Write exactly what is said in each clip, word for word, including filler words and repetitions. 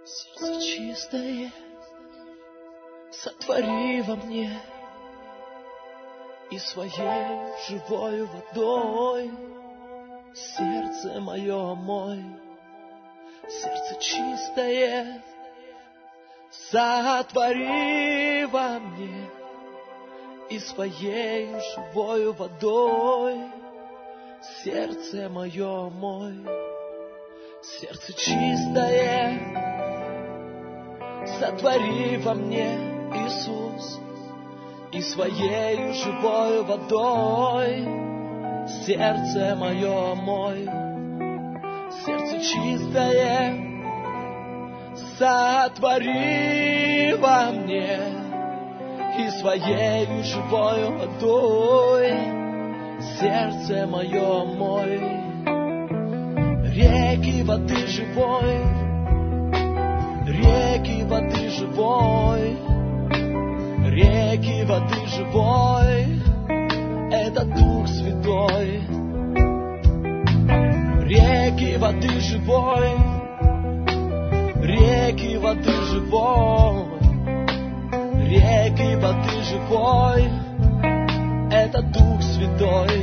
Сердце чистое сотвори во мне, и своей живою водой сердце мое мой. Сердце чистое сотвори во мне, и своей живою водой сердце мое мой. Сердце чистое сотвори во мне, Иисус, и своей живою водой сердце мое мой. Сердце чистое сотвори во мне, и своей живою водой сердце мое мой. Реки воды живой, реки воды живой, реки воды живой, это Дух Святой. Реки воды живой, реки воды живой, реки воды живой, это Дух Святой.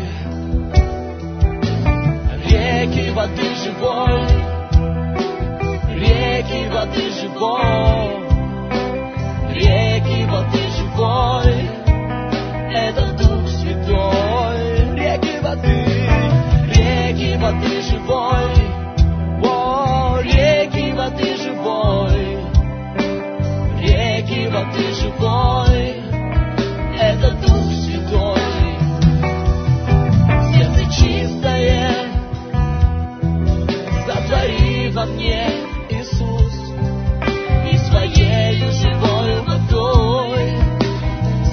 Реки воды живой, реки воды живой, реки воды живой, это Дух Святой. Реки воды, реки воды живой, о, реки воды живой, реки воды живой, это Дух Святой. Сердце чистое сотвори во мне, Иисус, и своей живою водой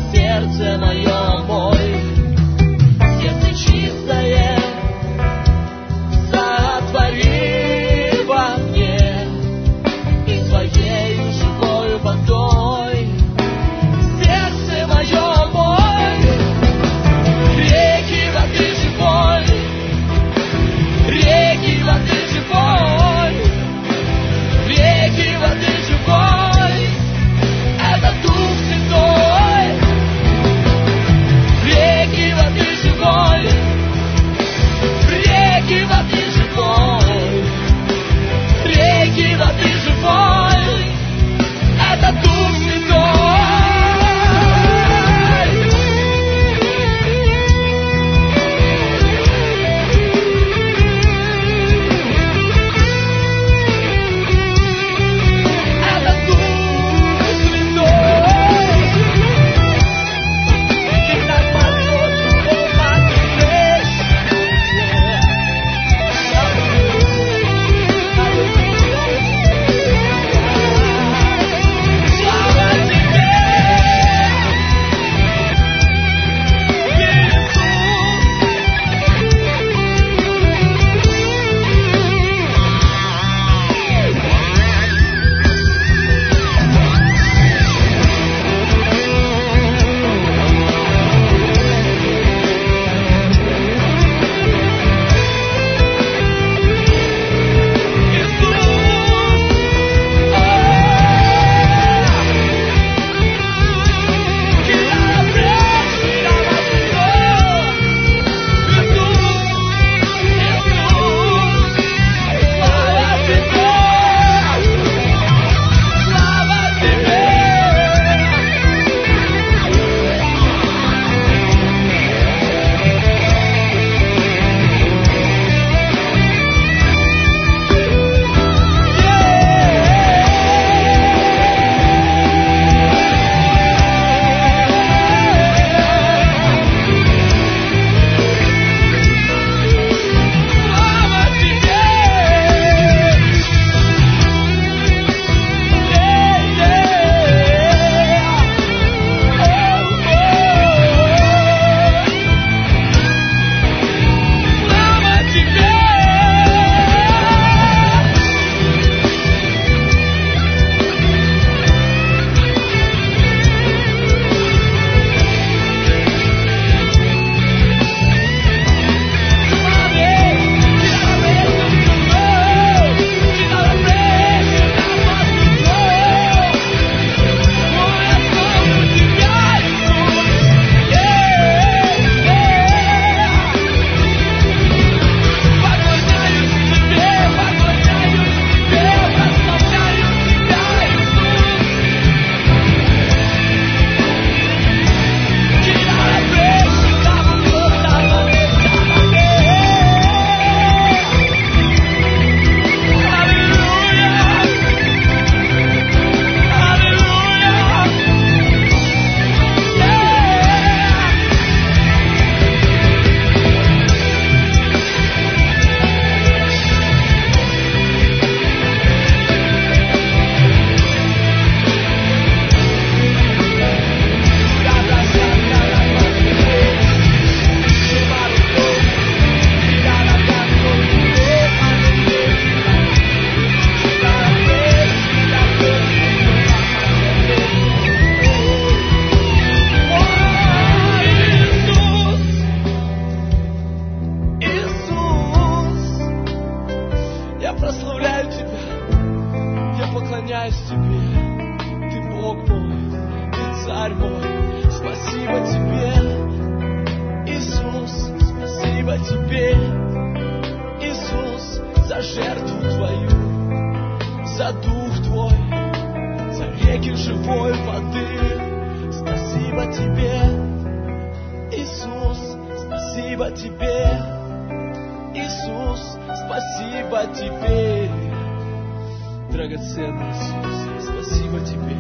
Спасибо Тебе, Иисус, спасибо Тебе, драгоценный Иисус, спасибо Тебе.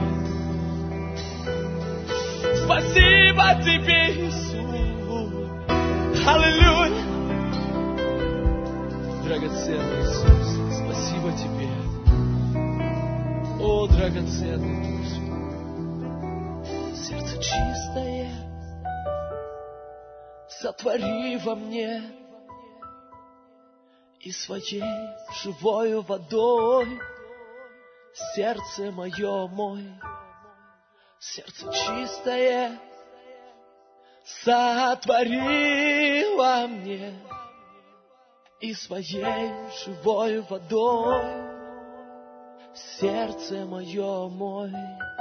Спасибо Тебе, Иисус, аллилуйя, драгоценный Иисус, спасибо Тебе, о, драгоценный Иисус. Сердце чистое сотвори во мне, и своей живою водой сердце мое мой. Сердце чистое сотвори во мне, и своей живой водой сердце мое мой.